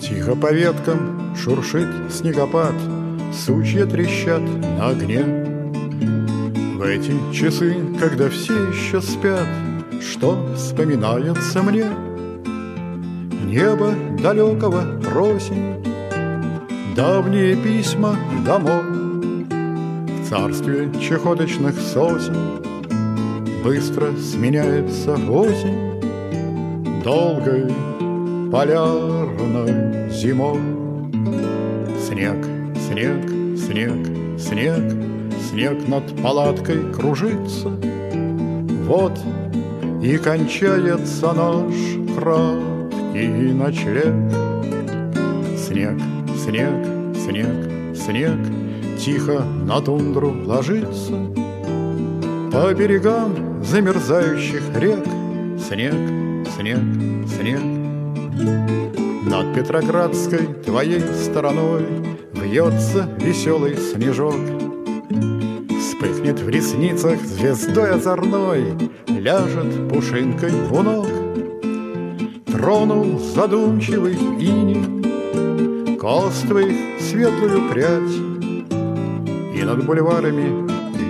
Тихо по веткам шуршит снегопад, сучья трещат на огне. В эти часы, когда все еще спят, что вспоминается мне? Небо далекого просень, давние письма домой. В царстве чахоточных сосен быстро сменяется осень долгой полярной зимой. Снег, снег, снег, снег, снег над палаткой кружится. Вот и кончается наш краткий ночлег. Снег, снег, снег, снег тихо на тундру ложится. По берегам замерзающих рек снег, снег, снег. Над Петроградской твоей стороной вьется веселый снежок. Вспыхнет в ресницах звездой озорной, ляжет пушинкой у ног. Тронул задумчивый иней кос твоих светлую прядь, и над бульварами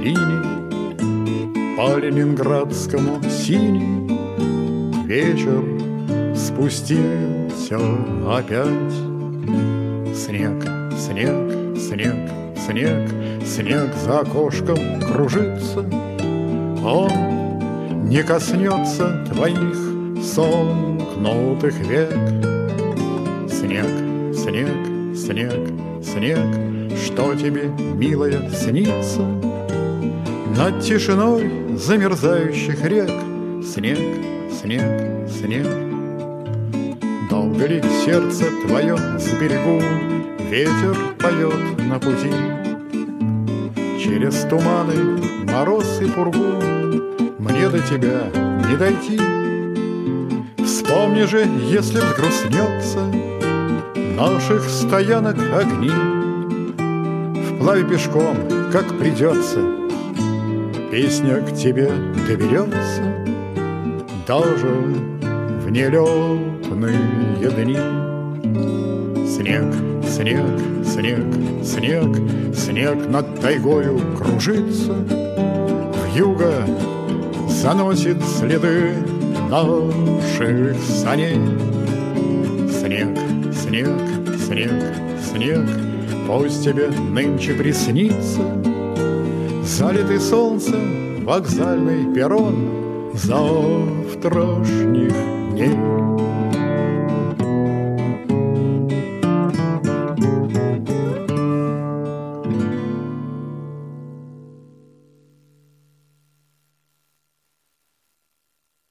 линий по ленинградскому синий вечер спустился опять. Снег, снег, снег, снег, снег за окошком кружится. Он не коснется твоих сомкнутых век. Снег, снег, снег, снег, что тебе, милая, снится над тишиной замерзающих рек? Снег, снег, снег. Долго ли сердце твое с берегу ветер поет на пути? Через туманы, мороз и пургу мне до тебя не дойти. Вспомни же, если взгрустнется наших стоянок огни, вплавь пешком, как придется, песня к тебе доберется даже в нелетные дни. Снег, снег, снег, снег, снег над тайгою кружится. Вьюга заносит следы наших саней. Снег, снег, снег, снег, пусть тебе нынче приснится залитый солнцем вокзальный перрон завтрашних